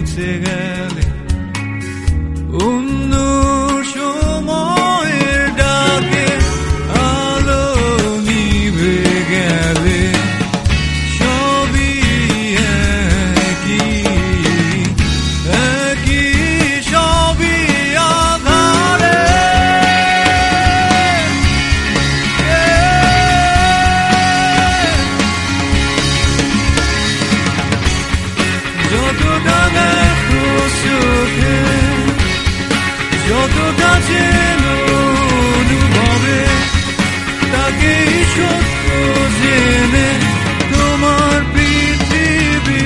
মুছে গেলে অন্য সময়ের ডাকে আলো নিভে গেলে সবই একই সবই আধারে যতটা দেখো চোখে যতটা চেন অনুভবে তাকেই সত্য জেনে তোমার পৃথিবী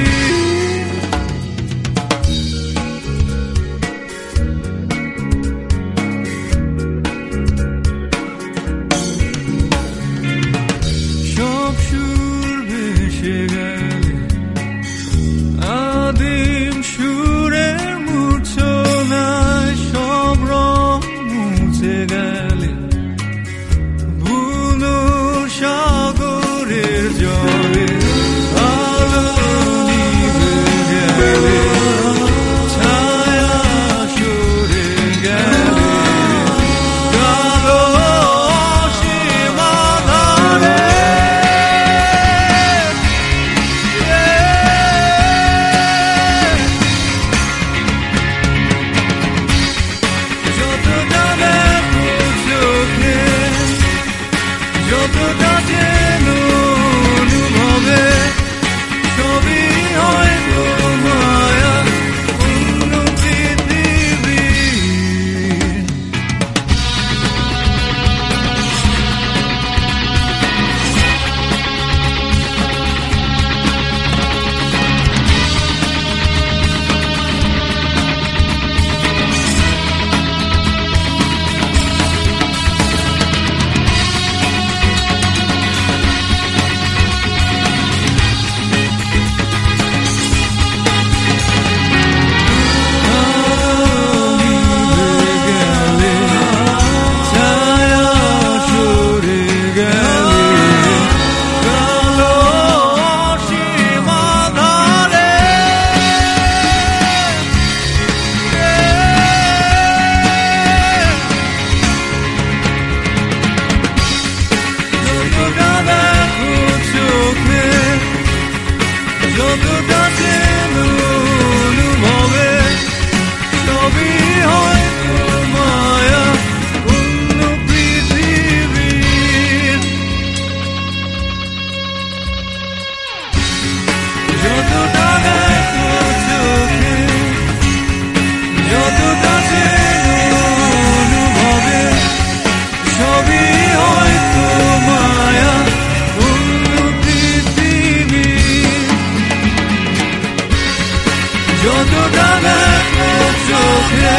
সব সুর ভেসে গেলে আদিম সুরের মূর্ছনায় সব রং মুছে গেলে বুনো সাগরের জলে আলো নিভে গেলে ছায়া সরে গেলে কালো অসীম আধারে যতটা দেখো চোখে যতটা চেন অনুভবে সবই হয়তো মায়া অন্য পৃথিবীর যতটা চেন অনুভবে সবই হয়তো মায়া অন্য পৃথিবীর যতটা দেখো চোখে যতটা চেন অনুভবে সবই হয়তো মায়া অন্য পৃথিবীর যতটা দেখো চোখে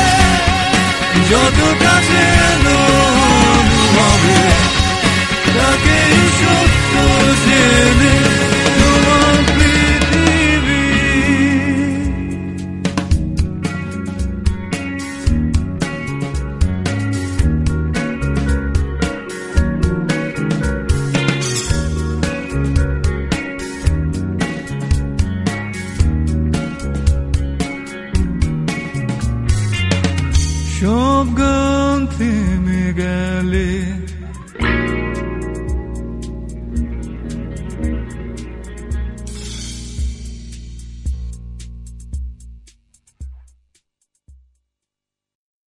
যতটা চেন অনুভবে তাকেই সত্য জেনে তোমার পৃথিবী সব গান থেমে গেলে